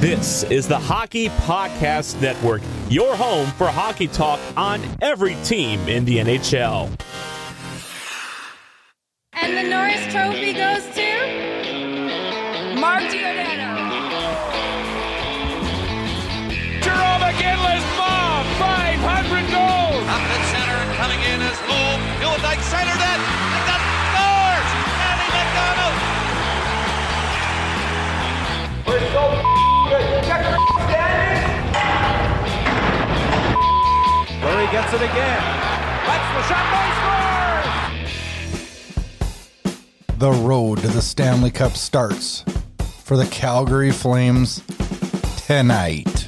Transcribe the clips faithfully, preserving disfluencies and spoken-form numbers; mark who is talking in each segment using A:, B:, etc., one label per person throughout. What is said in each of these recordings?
A: This is the Hockey Podcast Network, your home for hockey talk on every team in the N H L.
B: And the Norris Trophy goes to Mark Giordano.
C: Jerome McGinley's bomb, five hundred goals.
D: Up at center and coming in is Loeb. Hildendyke centered it, and that scores! Andy McDonald!
C: We're so good. Check your standing. Murray gets it again. That's the shot, they scores!
E: The road to the Stanley Cup starts for the Calgary Flames tonight.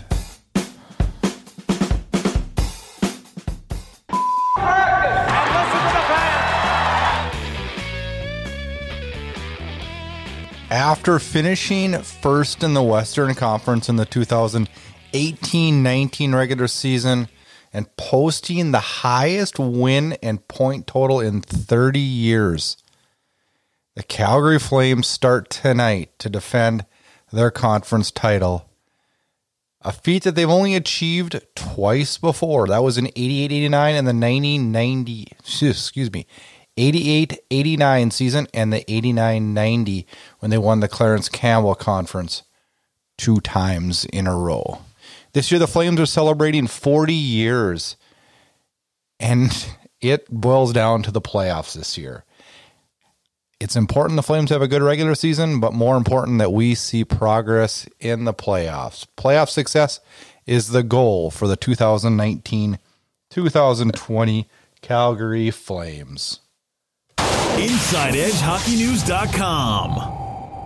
E: After finishing first in the Western Conference in the two thousand eighteen nineteen regular season and posting the highest win and point total in thirty years, the Calgary Flames start tonight to defend their conference title, a feat that they've only achieved twice before. That was in eighty-eight eighty-nine and the nineteen ninety, excuse me, eighty-eight eighty-nine season and the eighty-nine ninety when they won the Clarence Campbell Conference two times in a row. This year the Flames are celebrating forty years, and it boils down to the playoffs this year. It's important the Flames have a good regular season, but more important that we see progress in the playoffs. Playoff success is the goal for the two thousand nineteen two thousand twenty Calgary Flames.
F: Inside Edge Hockey News dot com.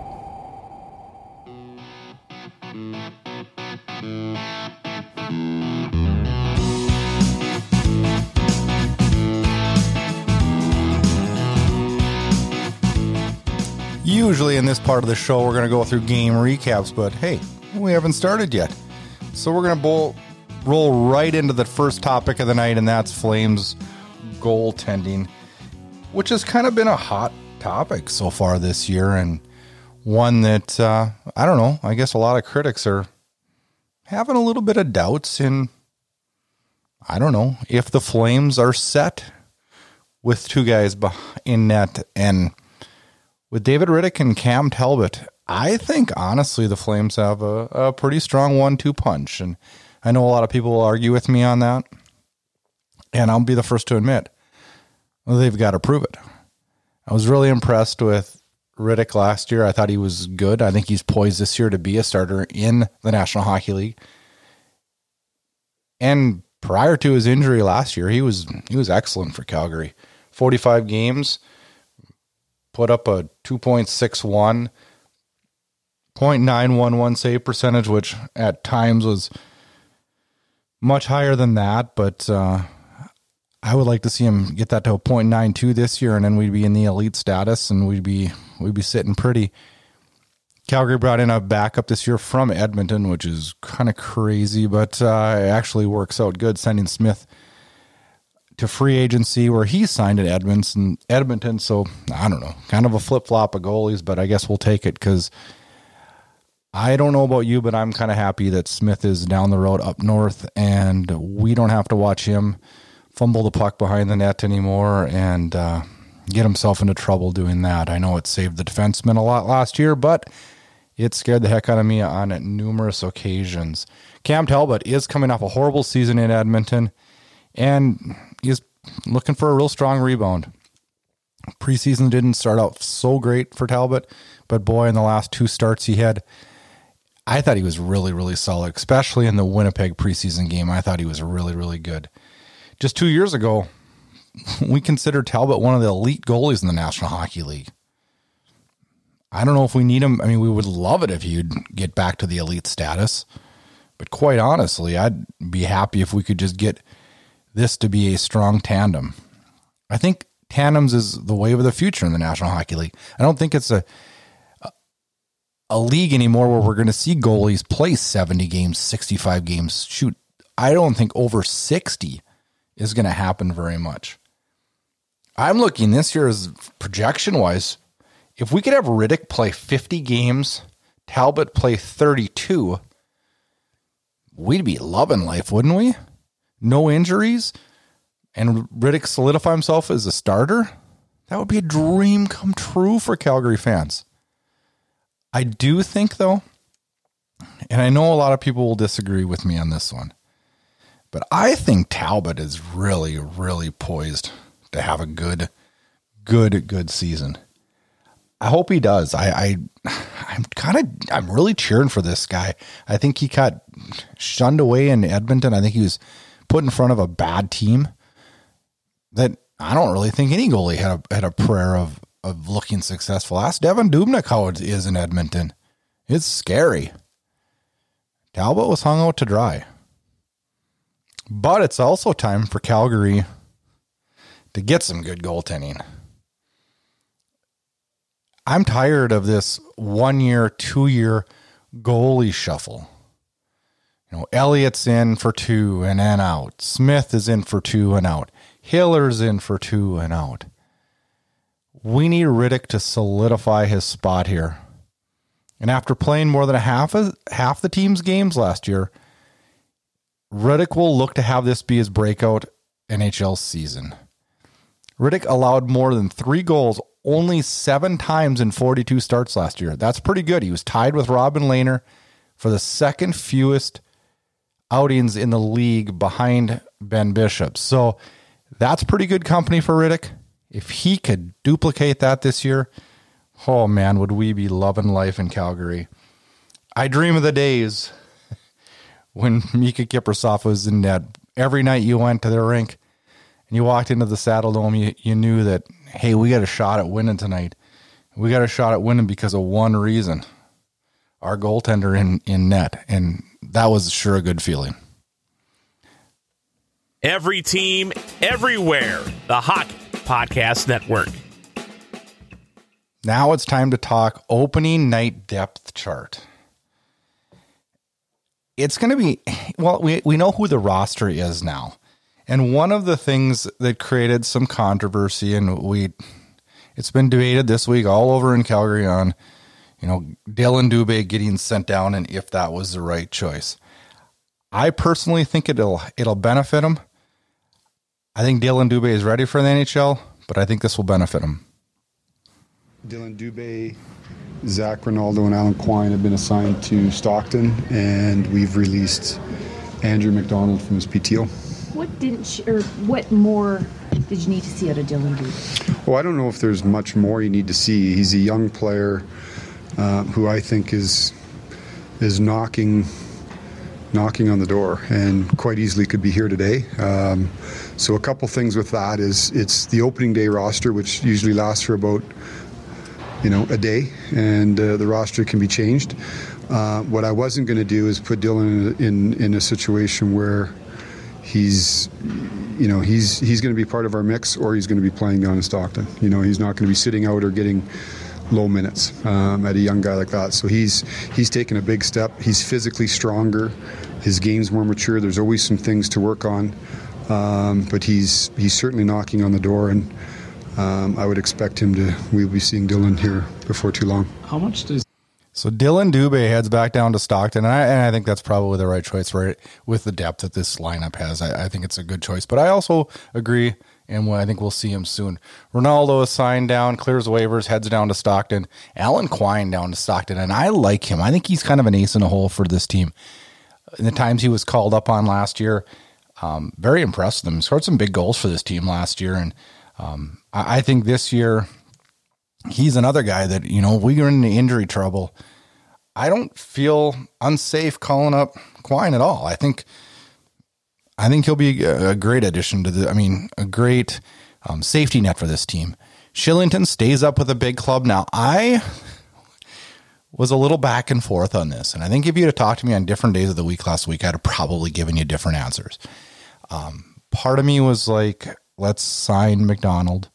E: Usually in this part of the show, we're going to go through game recaps, but hey, we haven't started yet. So we're going to bowl, roll right into the first topic of the night, and that's Flames goaltending, which has kind of been a hot topic so far this year, and one that, uh, I don't know, I guess a lot of critics are having a little bit of doubts in, I don't know, if the Flames are set with two guys in net. And with David Rittich and Cam Talbot, I think, honestly, the Flames have a, a pretty strong one two punch. And I know a lot of people will argue with me on that, and I'll be the first to admit, well, they've got to prove it. I was really impressed with Rittich last year. I thought he was good. I think he's poised this year to be a starter in the National Hockey League. And prior to his injury last year, he was he was excellent for Calgary. forty-five games, put up a two point six one, point nine one one save percentage, which at times was much higher than that, but uh, I would like to see him get that to a point nine two this year, and then we'd be in the elite status, and we'd be we'd be sitting pretty. Calgary brought in a backup this year from Edmonton, which is kind of crazy, but uh, it actually works out good, sending Smith to free agency where he signed at Edmonton. Edmonton, so I don't know, kind of a flip-flop of goalies, but I guess we'll take it because I don't know about you, but I'm kind of happy that Smith is down the road up north, and we don't have to watch him fumble the puck behind the net anymore and uh, get himself into trouble doing that. I know it saved the defenseman a lot last year, but it scared the heck out of me on numerous occasions. Cam Talbot is coming off a horrible season in Edmonton, and he's looking for a real strong rebound. Preseason didn't start out so great for Talbot, but boy, in the last two starts he had, I thought he was really, really solid, especially in the Winnipeg preseason game. I thought he was really, really good. Just two years ago, we considered Talbot one of the elite goalies in the National Hockey League. I don't know if we need him. I mean, we would love it if he'd get back to the elite status, but quite honestly, I'd be happy if we could just get this to be a strong tandem. I think tandems is the wave of the future in the National Hockey League. I don't think it's a a league anymore where we're going to see goalies play seventy games, sixty-five games. Shoot, I don't think over sixty is going to happen very much. I'm looking this year as projection-wise, if we could have Rittich play fifty games, Talbot play thirty-two, we'd be loving life, wouldn't we? No injuries, and Rittich solidify himself as a starter. That would be a dream come true for Calgary fans. I do think, though, and I know a lot of people will disagree with me on this one, but I think Talbot is really, really poised to have a good, good, good season. I hope he does. I, I I'm kind of, I'm really cheering for this guy. I think he got shunned away in Edmonton. I think he was put in front of a bad team that I don't really think any goalie had a, had a prayer of, of looking successful. Ask Devin Dubnyk how it is in Edmonton. It's scary. Talbot was hung out to dry. But it's also time for Calgary to get some good goaltending. I'm tired of this one-year, two-year goalie shuffle. You know, Elliott's in for two and then out. Smith is in for two and out. Hiller's in for two and out. We need Rittich to solidify his spot here. And after playing more than a half of, half the team's games last year, Rittich will look to have this be his breakout N H L season. Rittich allowed more than three goals only seven times in forty-two starts last year. That's pretty good. He was tied with Robin Lehner for the second fewest outings in the league behind Ben Bishop. So that's pretty good company for Rittich. If he could duplicate that this year, oh man, would we be loving life in Calgary. I dream of the days when Mika Kiprusoff was in net. Every night you went to the rink and you walked into the Saddle Dome, you, you knew that, hey, we got a shot at winning tonight. We got a shot at winning because of one reason. Our goaltender in, in net. And that was sure a good feeling.
A: Every team, everywhere. The Hockey Podcast Network.
E: Now it's time to talk opening night depth chart. It's going to be, well, we, we know who the roster is now. And one of the things that created some controversy, and we, it's been debated this week all over in Calgary on, you know, Dylan Dubé getting sent down and if that was the right choice. I personally think it'll it'll benefit him. I think Dylan Dubé is ready for the N H L, but I think this will benefit him.
G: Dylan Dubé, Zach Rinaldo, and Alan Quine have been assigned to Stockton, and we've released Andrew McDonald from his P T O.
H: What didn't you, or what more did you need to see out of Dylan Dubé?
G: Well, I don't know if there's much more you need to see. He's a young player uh, who I think is is knocking knocking on the door and quite easily could be here today. Um, so a couple things with that is it's the opening day roster, which usually lasts for about you know a day, and uh, the roster can be changed. Uh, what I wasn't going to do is put Dylan in, in in a situation where he's, you know, he's he's going to be part of our mix, or he's going to be playing down in Stockton. You know, he's not going to be sitting out or getting low minutes um, at a young guy like that. So he's he's taken a big step. He's physically stronger. His game's more mature. There's always some things to work on, um, but he's he's certainly knocking on the door, and um, I would expect him to. We'll be seeing Dylan here before too long.
I: How much does
E: So Dylan Dubé heads back down to Stockton, and I, and I think that's probably the right choice, right? With the depth that this lineup has, I, I think it's a good choice. But I also agree, and I think we'll see him soon. Ronaldo is signed down, clears waivers, heads down to Stockton. Alan Quine down to Stockton, and I like him. I think he's kind of an ace in a hole for this team. In the times he was called up on last year, um, very impressed with him. He scored some big goals for this team last year, and um, I, I think this year he's another guy that, you know, we are in injury trouble. I don't feel unsafe calling up Quine at all. I think, I think he'll be a, a great addition to the, I mean, a great um, safety net for this team. Shillington stays up with a big club. Now, I was a little back and forth on this, and I think if you'd have talked to me on different days of the week last week, I'd have probably given you different answers. Um, part of me was like, let's sign McDonald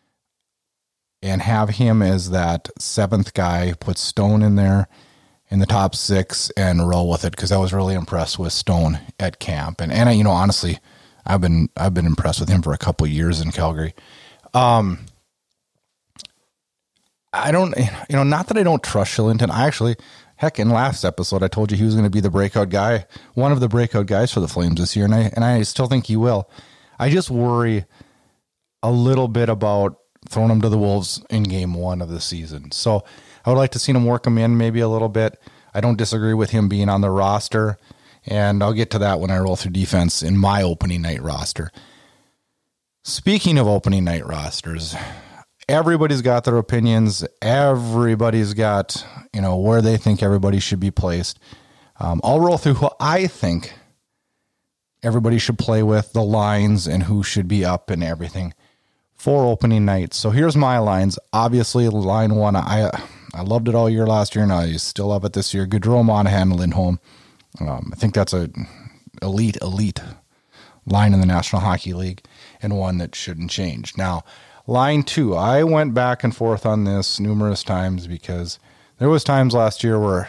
E: and have him as that seventh guy, put Stone in there in the top six and roll with it, because I was really impressed with Stone at camp. And, and I, you know, honestly, I've been I've been impressed with him for a couple of years in Calgary. Um, I don't, you know, not that I don't trust Shillington. I actually Heck, in last episode, I told you he was going to be the breakout guy, one of the breakout guys for the Flames this year, and I and I still think he will. I just worry a little bit about throwing him to the Wolves in game one of the season. So I would like to see him work him in maybe a little bit. I don't disagree with him being on the roster, and I'll get to that when I roll through defense in my opening night roster. Speaking of opening night rosters, everybody's got their opinions. Everybody's got, you know, where they think everybody should be placed. Um, I'll roll through who I think everybody should play with, the lines, and who should be up and everything for opening night. So here's my lines. Obviously, line one, I I loved it all year last year, and I still love it this year. Gaudreau, Monahan, Lindholm. Um, I think that's a elite, elite line in the National Hockey League, and one that shouldn't change. Now, line two, I went back and forth on this numerous times because there was times last year where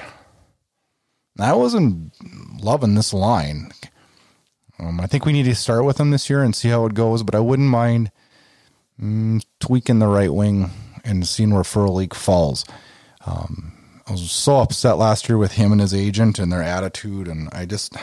E: I wasn't loving this line. Um, I think we need to start with them this year and see how it goes, but I wouldn't mind mm, tweaking the right wing and seeing where Frolik falls. Um, I was so upset last year with him and his agent and their attitude, and I just...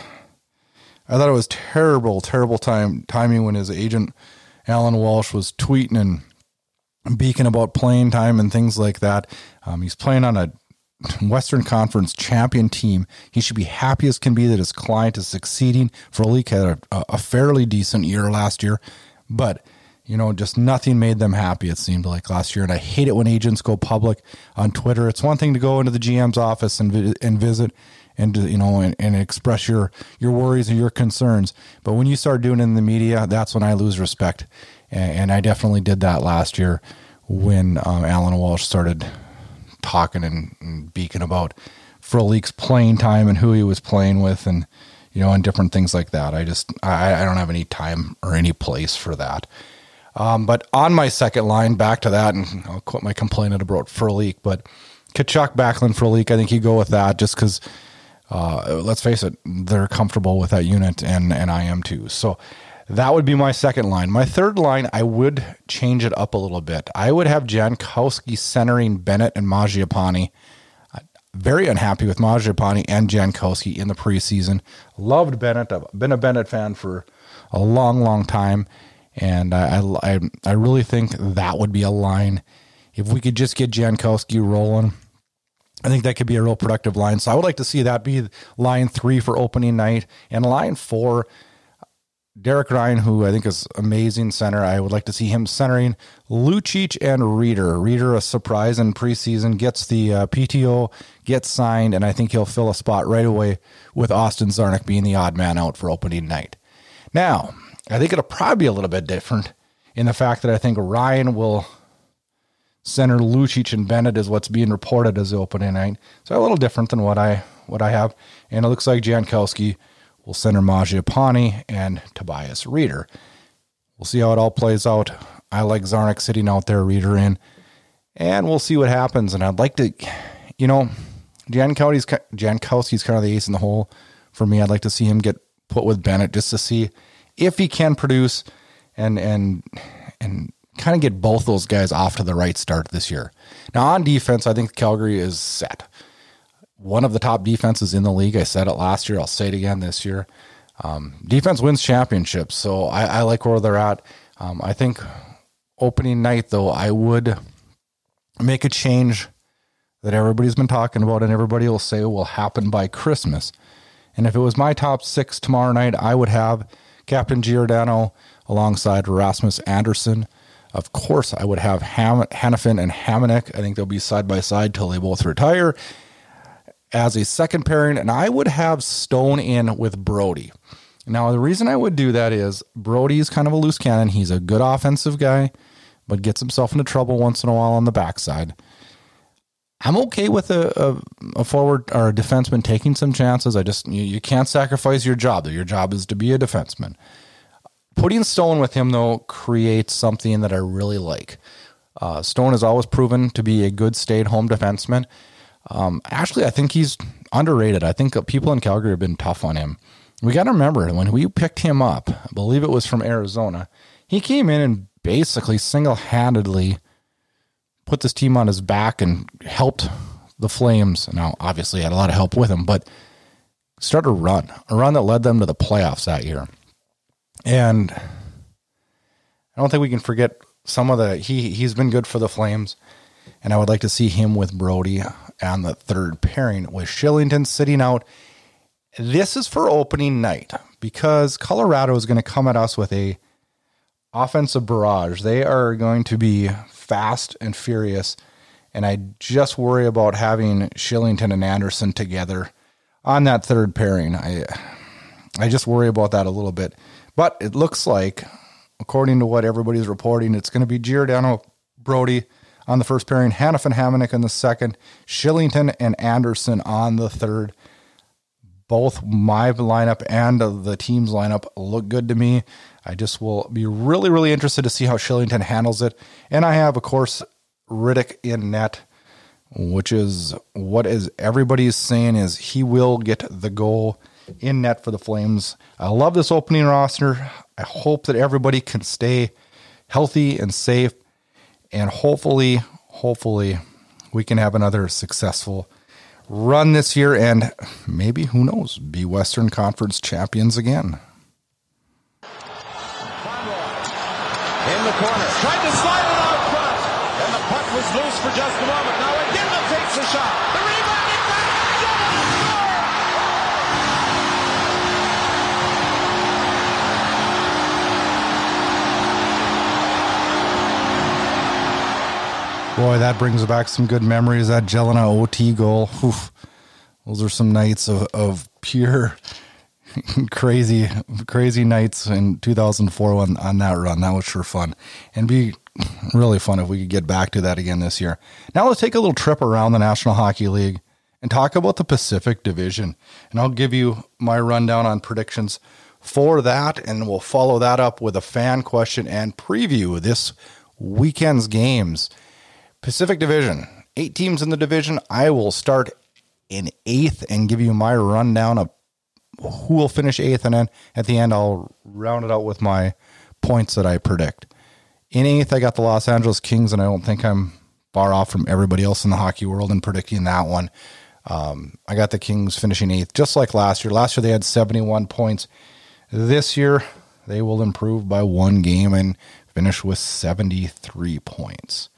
E: I thought it was terrible, terrible time timing when his agent, Alan Walsh, was tweeting and beaking about playing time and things like that. Um, he's playing on a Western Conference champion team. He should be happy as can be that his client is succeeding. Frolik had a, a fairly decent year last year, but, you know, just nothing made them happy, it seemed like, last year. And I hate it when agents go public on Twitter. It's one thing to go into the G M's office and, vi- and visit and, you know, and, and express your, your worries and your concerns. But when you start doing it in the media, that's when I lose respect. And, and I definitely did that last year when um, Alan Walsh started talking and, and beaking about Frolik's playing time and who he was playing with, and, you know, and different things like that. I just, I, I don't have any time or any place for that. Um, but on my second line, back to that, and I'll quit my complaining about Frolik, but Tkachuk, Backlund, Frolik, I think you go with that just because, Uh, let's face it, they're comfortable with that unit, and, and I am too. So that would be my second line. My third line, I would change it up a little bit. I would have Jankowski centering Bennett and Mangiapane. Very unhappy with Mangiapane and Jankowski in the preseason. Loved Bennett. I've been a Bennett fan for a long, long time, and I, I, I really think that would be a line. If we could just get Jankowski rolling, I think that could be a real productive line. So I would like to see that be line three for opening night. And line four, Derek Ryan, who I think is amazing center. I would like to see him centering Lucic and Reeder. Reeder, a surprise in preseason, gets the uh, P T O, gets signed, and I think he'll fill a spot right away with Austin Czarnik being the odd man out for opening night. Now, I think it'll probably be a little bit different in the fact that I think Ryan will center Lucic and Bennett is what's being reported as the opening night. So a little different than what I what I have. And it looks like Jankowski will center Mangiapane and Tobias Reeder. We'll see how it all plays out. I like Czarnik sitting out there, Reeder in. And we'll see what happens. And I'd like to, you know, Jankowski's, Jankowski's kind of the ace in the hole for me. I'd like to see him get put with Bennett just to see if he can produce and and and kind of get both those guys off to the right start this year. Now on defense, I think Calgary is set. One of the top defenses in the league. I said it last year. I'll say it again this year. Um, defense wins championships, so I, I like where they're at. Um, I think opening night, though, I would make a change that everybody's been talking about and everybody will say will happen by Christmas. And if it was my top six tomorrow night, I would have Captain Giordano alongside Rasmus Andersson. Of course, I would have Ham- Hanifin and Hamonic. I think they'll be side by side till they both retire as a second pairing. And I would have Stone in with Brody. Now, the reason I would do that is Brody is kind of a loose cannon. He's a good offensive guy, but gets himself into trouble once in a while on the backside. I'm okay with a, a, a forward or a defenseman taking some chances. I just, you, you can't sacrifice your job. Your job is to be a defenseman. Putting Stone with him, though, creates something that I really like. Uh, Stone has always proven to be a good stay-at-home defenseman. Um, actually, I think he's underrated. I think people in Calgary have been tough on him. We got to remember, when we picked him up, I believe it was from Arizona, he came in and basically single-handedly put this team on his back and helped the Flames, now obviously had a lot of help with them, but start a run, a run that led them to the playoffs that year. And I don't think we can forget some of the, he, he's been good for the Flames, and I would like to see him with Brody on the third pairing with Shillington sitting out. This is for opening night because Colorado is going to come at us with a offensive barrage. They are going to be fast and furious, and I just worry about having Shillington and Anderson together on that third pairing. I I just worry about that a little bit. But it looks like, according to what everybody's reporting, it's going to be Giordano, Brody on the first pairing, Hanifin Hamonic in the second, Shillington and Anderson on the third. Both my lineup and the team's lineup look good to me. I just will be really, really interested to see how Shillington handles it. And I have, of course, Riddick in net, which is what is everybody's saying is he will get the goal in net for the Flames. I love this opening roster. I hope that everybody can stay healthy and safe. And hopefully, hopefully we can have another successful run this year and maybe, who knows, be Western Conference champions again.
D: In the corner, tried to slide it out front, and the puck was loose for just a moment. Now again, takes the shot. The rebound, it's back, double score!
E: Boy, that brings back some good memories. That Jelena O T goal. Oof. Those are some nights of, of pure crazy, crazy nights in two thousand four on, on that run. That was sure fun. And be really fun if we could get back to that again this year. Now let's take a little trip around the National Hockey League and talk about the Pacific Division. And I'll give you my rundown on predictions for that, and we'll follow that up with a fan question and preview this weekend's games. Pacific Division, eight teams in the division. I will start in eighth and give you my rundown of who will finish eighth, and then at the end I'll round it out with my points that I predict. In eighth, I got the Los Angeles Kings, and I don't think I'm far off from everybody else in the hockey world in predicting that one. Um, I got the Kings finishing eighth, just like last year. Last year they had seventy-one points. This year they will improve by one game and finish with seventy-three points.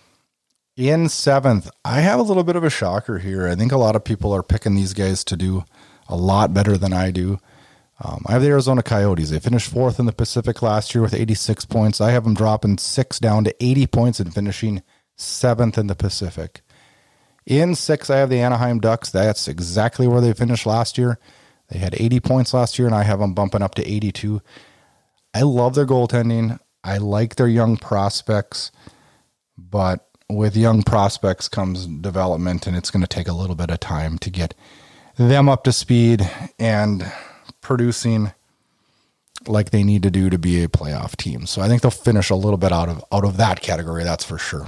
E: In seventh, I have a little bit of a shocker here. I think a lot of people are picking these guys to do a lot better than I do. Um, I have the Arizona Coyotes. They finished fourth in the Pacific last year with eighty-six points. I have them dropping six down to eighty points and finishing seventh in the Pacific. In six, I have the Anaheim Ducks. That's exactly where they finished last year. They had eighty points last year, and I have them bumping up to eighty-two. I love their goaltending. I like their young prospects, but with young prospects comes development, and it's going to take a little bit of time to get them up to speed and producing like they need to do to be a playoff team. So I think they'll finish a little bit out of out of that category, that's for sure.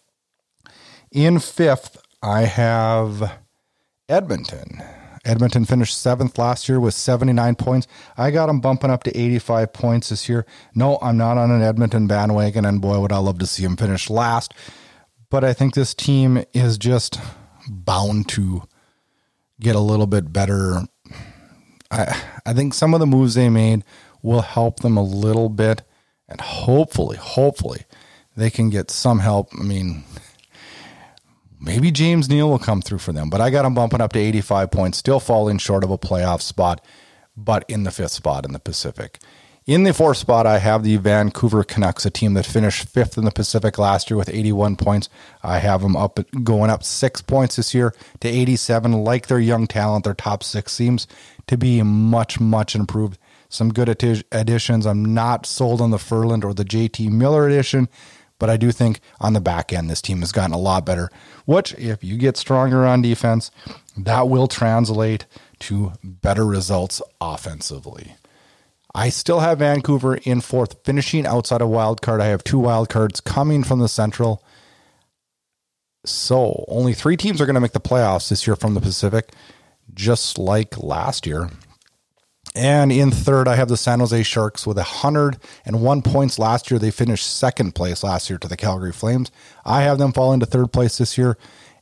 E: In fifth, I have Edmonton. Edmonton finished seventh last year with seventy-nine points. I got them bumping up to eighty-five points this year. No, I'm not on an Edmonton bandwagon, and boy, would I love to see them finish last. But I think this team is just bound to get a little bit better. I I think some of the moves they made will help them a little bit, and hopefully, hopefully, they can get some help. I mean, maybe James Neal will come through for them, but I got them bumping up to eighty-five points, still falling short of a playoff spot, but in the fifth spot in the Pacific. In the fourth spot, I have the Vancouver Canucks, a team that finished fifth in the Pacific last year with eighty-one points. I have them up, going up six points this year to eighty-seven. Like their young talent, their top six seems to be much, much improved. Some good additions. I'm not sold on the Ferland or the J T Miller addition, but I do think on the back end, this team has gotten a lot better, which if you get stronger on defense, that will translate to better results offensively. I still have Vancouver in fourth, finishing outside of wild card. I have two wild cards coming from the Central. So only three teams are going to make the playoffs this year from the Pacific, just like last year. And in third, I have the San Jose Sharks with one hundred one points last year. They finished second place last year to the Calgary Flames. I have them falling to third place this year,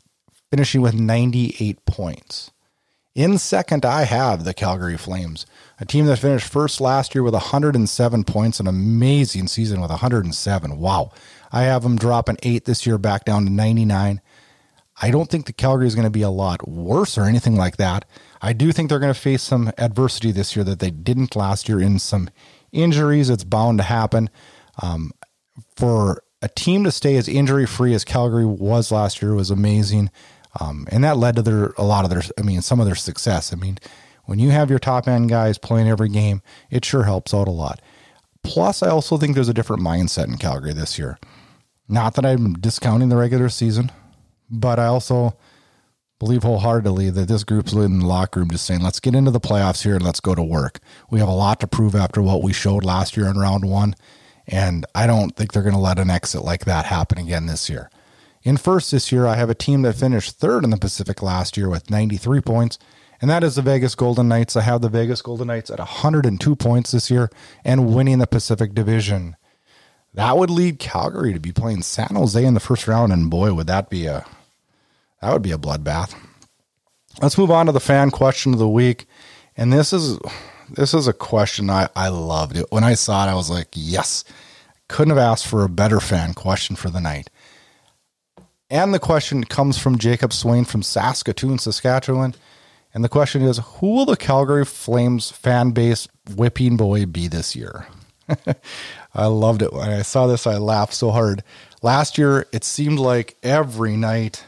E: finishing with ninety-eight points. In second, I have the Calgary Flames, a team that finished first last year with one hundred seven points, an amazing season with one hundred seven. Wow. I have them dropping eight this year back down to ninety-nine. I don't think the Calgary is going to be a lot worse or anything like that. I do think they're going to face some adversity this year that they didn't last year in some injuries. It's bound to happen. Um, for a team to stay as injury-free as Calgary was last year was amazing. Um, and that led to their, a lot of their, I mean, some of their success. I mean, when you have your top end guys playing every game, it sure helps out a lot. Plus, I also think there's a different mindset in Calgary this year. Not that I'm discounting the regular season, but I also believe wholeheartedly that this group's in the locker room just saying, let's get into the playoffs here and let's go to work. We have a lot to prove after what we showed last year in round one, and I don't think they're going to let an exit like that happen again this year. In first this year, I have a team that finished third in the Pacific last year with ninety-three points, and that is the Vegas Golden Knights. I have the Vegas Golden Knights at one hundred two points this year and winning the Pacific Division. That would lead Calgary to be playing San Jose in the first round, and boy, would that be a that would be a bloodbath. Let's move on to the fan question of the week, and this is this is a question I, I loved. It when I saw it, I was like, yes, couldn't have asked for a better fan question for the night. And the question comes from Jacob Swain from Saskatoon, Saskatchewan. And the question is, who will the Calgary Flames fan base whipping boy be this year? I loved it. When I saw this, I laughed so hard. Last year, it seemed like every night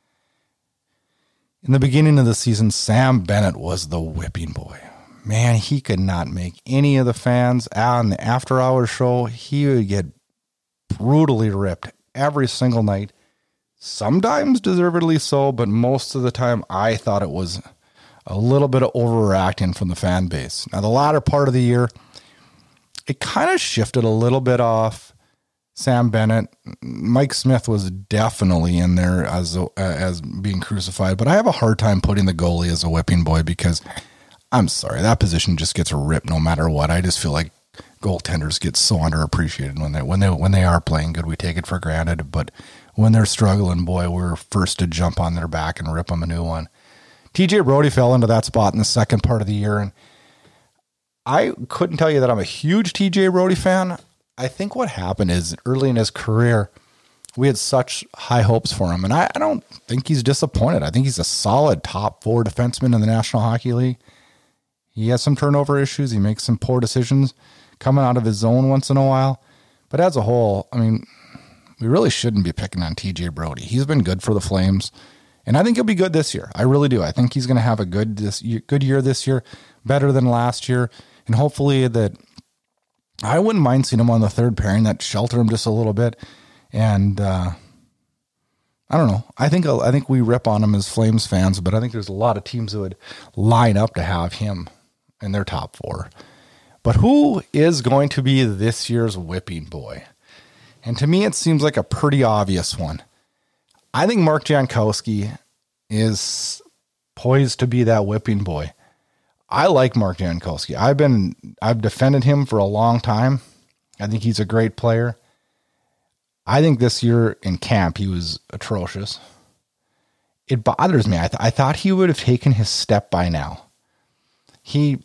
E: in the beginning of the season, Sam Bennett was the whipping boy. Man, he could not make any of the fans on the after hours show. He would get brutally ripped every single night. Sometimes deservedly so, but most of the time I thought it was a little bit of overreacting from the fan base. Now, the latter part of the year, it kind of shifted a little bit off Sam Bennett. Mike Smith was definitely in there as a, as being crucified, but I have a hard time putting the goalie as a whipping boy because I'm sorry, that position just gets ripped no matter what. I just feel like goaltenders get so underappreciated when they when they when they are playing good. We take it for granted, but when they're struggling, boy, we're first to jump on their back and rip them a new one. T J Brodie fell into that spot in the second part of the year, and I couldn't tell you that I'm a huge T J Brodie fan. I think what happened is early in his career, we had such high hopes for him, and I, I don't think he's disappointed. I think he's a solid top four defenseman in the National Hockey League. He has some turnover issues. He makes some poor decisions coming out of his zone once in a while. But as a whole, I mean, we really shouldn't be picking on T J Brodie. He's been good for the Flames, and I think he'll be good this year. I really do. I think he's going to have a good this good year this year, better than last year, and hopefully that I wouldn't mind seeing him on the third pairing, that shelter him just a little bit. And uh, I don't know. I think I think we rip on him as Flames fans, but I think there's a lot of teams that would line up to have him in their top four. But who is going to be this year's whipping boy? And to me, it seems like a pretty obvious one. I think Mark Jankowski is poised to be that whipping boy. I like Mark Jankowski. I've been, I've defended him for a long time. I think he's a great player. I think this year in camp, he was atrocious. It bothers me. I, th- I thought he would have taken his step by now. He,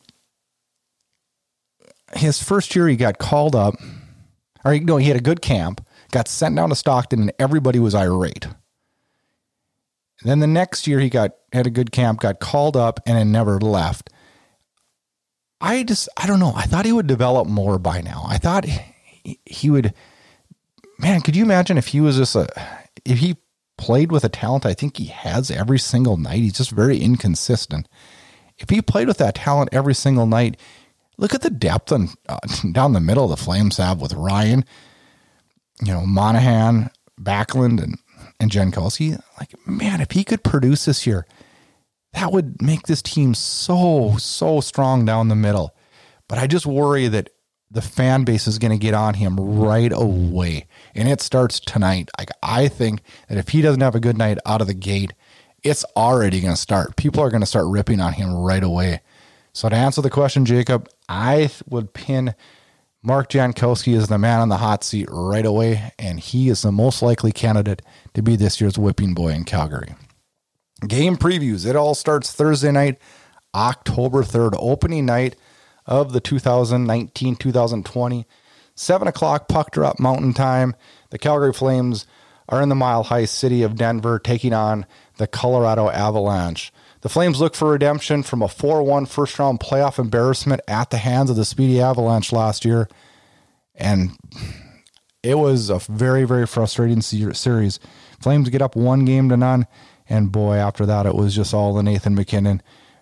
E: his first year, he got called up. Or no, he had a good camp, got sent down to Stockton, and everybody was irate. And then the next year, he got had a good camp, got called up, and then never left. I just, I don't know. I thought he would develop more by now. I thought he, he would, man, could you imagine if he was just a, if he played with a talent I think he has every single night? He's just very inconsistent. If he played with that talent every single night, look at the depth on, uh, down the middle the Flames have with Ryan, you know, Monahan, Backlund, and, and Jankowski. Like, man, if he could produce this year, that would make this team so, so strong down the middle. But I just worry that the fan base is going to get on him right away. And it starts tonight. Like, I think that if he doesn't have a good night out of the gate, it's already going to start. People are going to start ripping on him right away. So to answer the question, Jacob, I would pin Mark Jankowski as the man on the hot seat right away, and he is the most likely candidate to be this year's whipping boy in Calgary. Game previews. It all starts Thursday night, October third, opening night of the two thousand nineteen two thousand twenty. seven o'clock puck drop Mountain Time. The Calgary Flames are in the Mile High city of Denver taking on the Colorado Avalanche. The Flames look for redemption from a four one first-round playoff embarrassment at the hands of the Speedy Avalanche last year. And it was a very, very frustrating series. Flames get up one game to none. And boy, after that, it was just all the Nathan MacKinnon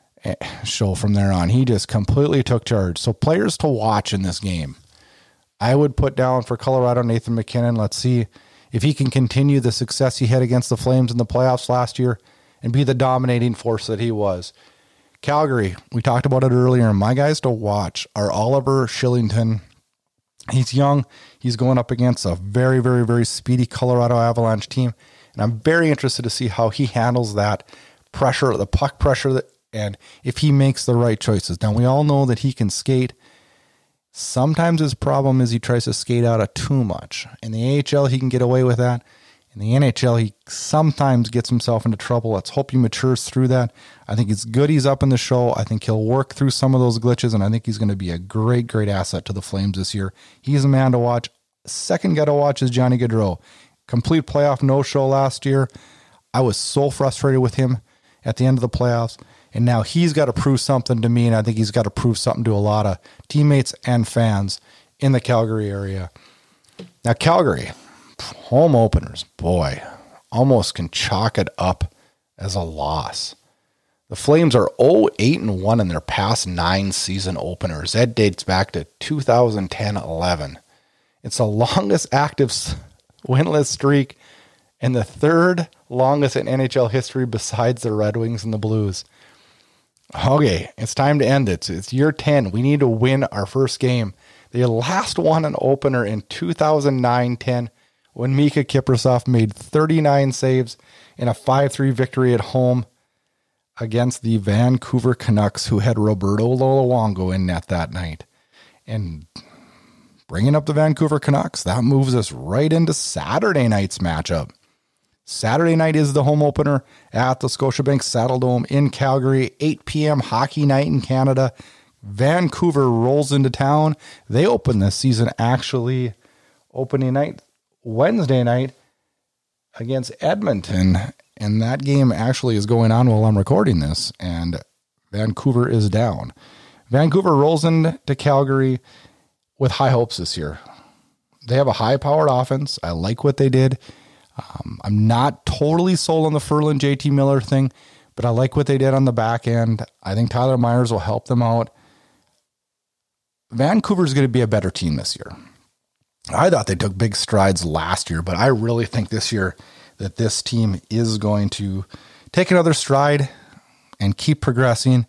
E: show from there on. He just completely took charge. So players to watch in this game. I would put down for Colorado Nathan MacKinnon. Let's see if he can continue the success he had against the Flames in the playoffs last year and be the dominating force that he was. Calgary, we talked about it earlier. My guys to watch are Oliver Shillington. He's young. He's going up against a very, very, very speedy Colorado Avalanche team. And I'm very interested to see how he handles that pressure, the puck pressure, that, and if he makes the right choices. Now, we all know that he can skate. Sometimes his problem is he tries to skate out of too much. In the A H L, he can get away with that. In the N H L, he sometimes gets himself into trouble. Let's hope he matures through that. I think it's good he's up in the show. I think he'll work through some of those glitches, and I think he's going to be a great, great asset to the Flames this year. He's a man to watch. Second guy to watch is Johnny Gaudreau. Complete playoff no-show last year. I was so frustrated with him at the end of the playoffs, and now he's got to prove something to me, and I think he's got to prove something to a lot of teammates and fans in the Calgary area. Now, Calgary, home openers, boy, almost can chalk it up as a loss. The Flames are oh eight and one in their past nine season openers. That dates back to two thousand ten eleven. It's the longest active winless streak and the third longest in N H L history besides the Red Wings and the Blues. Okay, it's time to end it. It's year ten. We need to win our first game. They last won an opener in two thousand nine ten when Mika Kiprusoff made thirty-nine saves in a five three victory at home against the Vancouver Canucks, who had Roberto Luongo in net that night. And bringing up the Vancouver Canucks, that moves us right into Saturday night's matchup. Saturday night is the home opener at the Scotiabank Saddledome in Calgary, eight p.m. hockey night in Canada. Vancouver rolls into town. They open this season actually opening night Wednesday night against Edmonton, and that game actually is going on while I'm recording this, and Vancouver is down. Vancouver rolls into Calgary with high hopes this year. They have a high-powered offense. I like what they did. Um, I'm not totally sold on the Ferland J T Miller thing, but I like what they did on the back end. I think Tyler Myers will help them out. Vancouver's going to be a better team this year. I thought they took big strides last year, but I really think this year that this team is going to take another stride and keep progressing.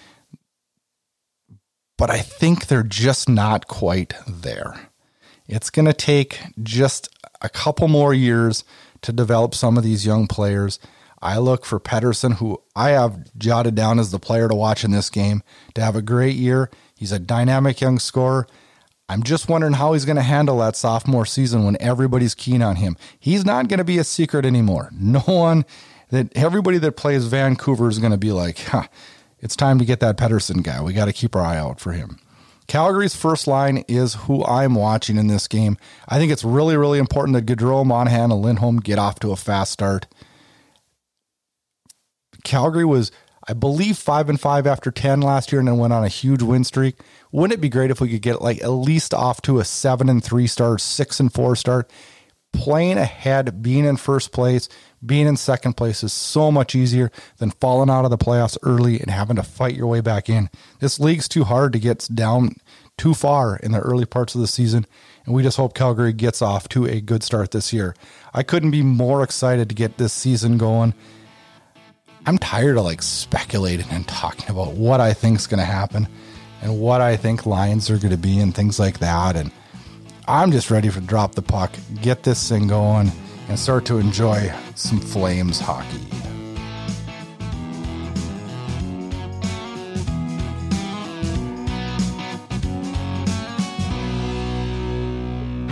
E: But I think they're just not quite there. It's going to take just a couple more years to develop some of these young players. I look for Pettersson, who I have jotted down as the player to watch in this game, to have a great year. He's a dynamic young scorer. I'm just wondering how he's going to handle that sophomore season when everybody's keen on him. He's not going to be a secret anymore. No one, that everybody that plays Vancouver is going to be like, huh, it's time to get that Pettersson guy. We got to keep our eye out for him. Calgary's first line is who I'm watching in this game. I think it's really, really important that Gaudreau, Monahan, and Lindholm get off to a fast start. Calgary was, I believe, five and five after ten last year and then went on a huge win streak. Wouldn't it be great if we could get like at least off to a seven and three start, six and four start? Playing ahead, being in first place, being in second place is so much easier than falling out of the playoffs early and having to fight your way back in. This league's too hard to get down too far in the early parts of the season, and we just hope Calgary gets off to a good start this year. I couldn't be more excited to get this season going. I'm tired of like speculating and talking about what I think is going to happen and what I think lines are going to be and things like that. And I'm just ready to drop the puck, get this thing going, and start to enjoy some Flames hockey.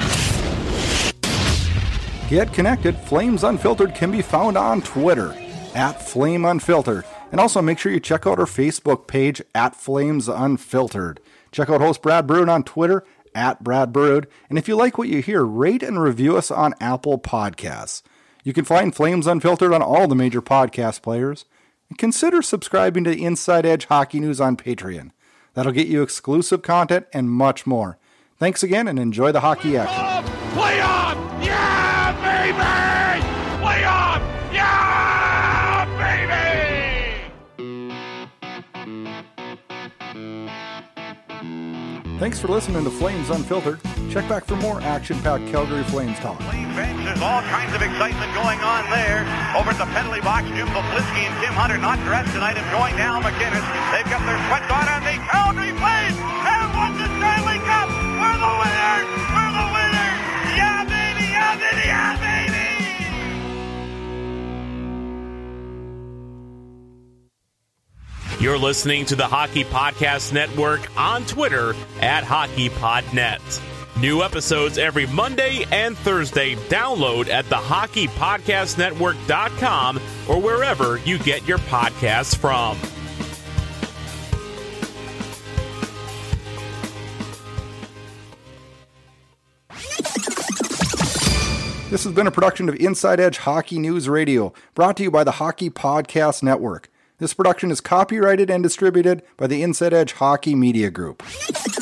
E: Get connected. Flames Unfiltered can be found on Twitter at Flame Unfiltered. And also make sure you check out our Facebook page at Flames Unfiltered. Check out host Brad Brood on Twitter at Brad Brood. And if you like what you hear, rate and review us on Apple Podcasts. You can find Flames Unfiltered on all the major podcast players. And consider subscribing to Inside Edge Hockey News on Patreon. That'll get you exclusive content and much more. Thanks again and enjoy the hockey action.
D: Play on! Yeah, baby! Play on! Yeah, baby!
E: Thanks for listening to Flames Unfiltered. Check back for more action-packed Calgary Flames talk.
D: Bench, there's all kinds of excitement going on there. Over at the penalty box, Jim Boblisky and Tim Hunter not dressed tonight, enjoying Al McInnes. They've got their sweats on, and the Calgary Flames have won the Stanley Cup. We're the winners! We're the winners! Yeah, baby! Yeah, baby! Yeah, baby!
A: You're listening to the Hockey Podcast Network on Twitter at HockeyPodNet. New episodes every Monday and Thursday. Download at the hockey podcast network dot com or wherever you get your podcasts from.
E: This has been a production of Inside Edge Hockey News Radio, brought to you by the Hockey Podcast Network. This production is copyrighted and distributed by the Inside Edge Hockey Media Group.